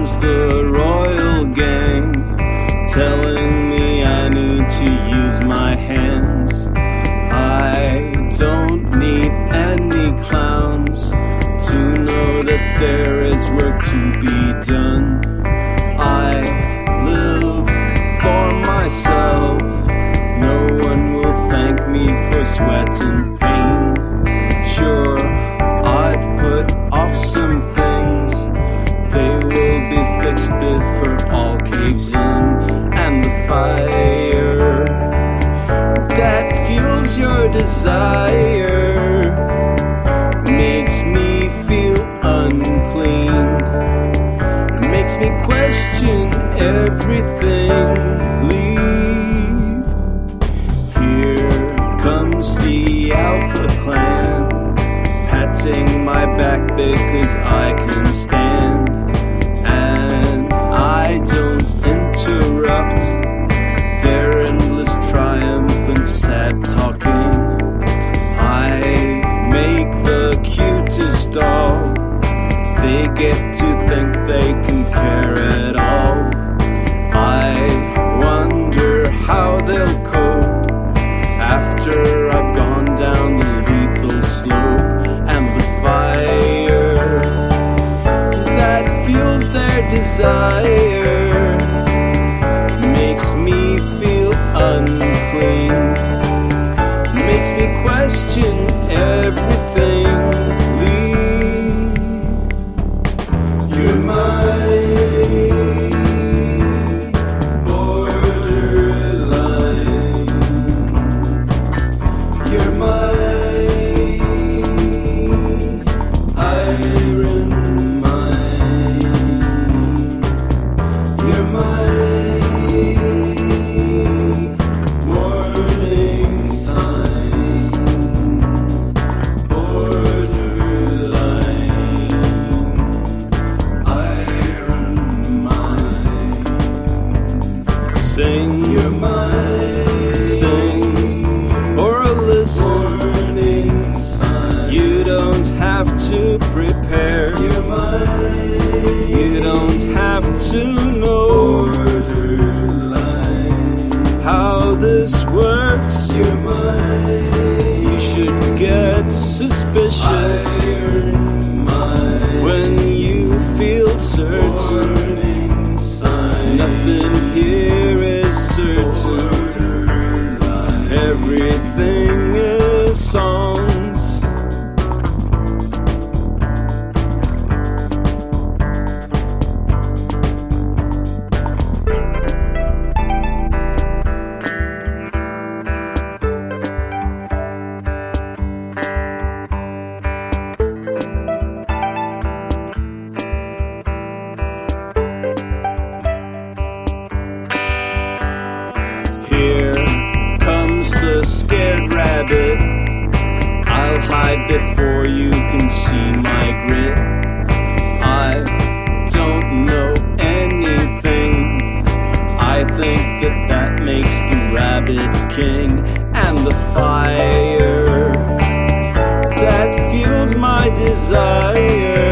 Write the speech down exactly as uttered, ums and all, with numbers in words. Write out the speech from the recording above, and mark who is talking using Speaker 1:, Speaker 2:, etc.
Speaker 1: comes the royal gang, telling me I need to use my hands. I don't need any clowns to know that there is work to be done. I live for myself. No one will thank me for sweat and pain. Sure, I've put off some things. They will be fixed before all caves in. And the fire that fuels your desire makes me feel unclean, makes me question everything. Leave. Here comes the Alpha Clan, patting my back because I can stand, and I don't interrupt their endless triumph and sad talking. I make the cutest doll. They get to think they can care at all. I wonder how they'll cope after I've gone down the lethal slope. And the fire that fuels their desire makes me feel unclean, makes me question everything. Leave. You're my borderline. You're my iron mind. You're my warning sign. Borderline, iron mind. Sing, you're mine. Sing or listen. Warning sign. You don't have to prepare. You're mine. You don't have to know borderline how this works. You're mine. You should get suspicious iron mind when you feel certain. Sign. Nothing here is certain. Everything is songs. Here comes the scared rabbit. I'll hide before you can see my grit. I don't know anything. I think that that makes the rabbit king. And the fire that fuels my desire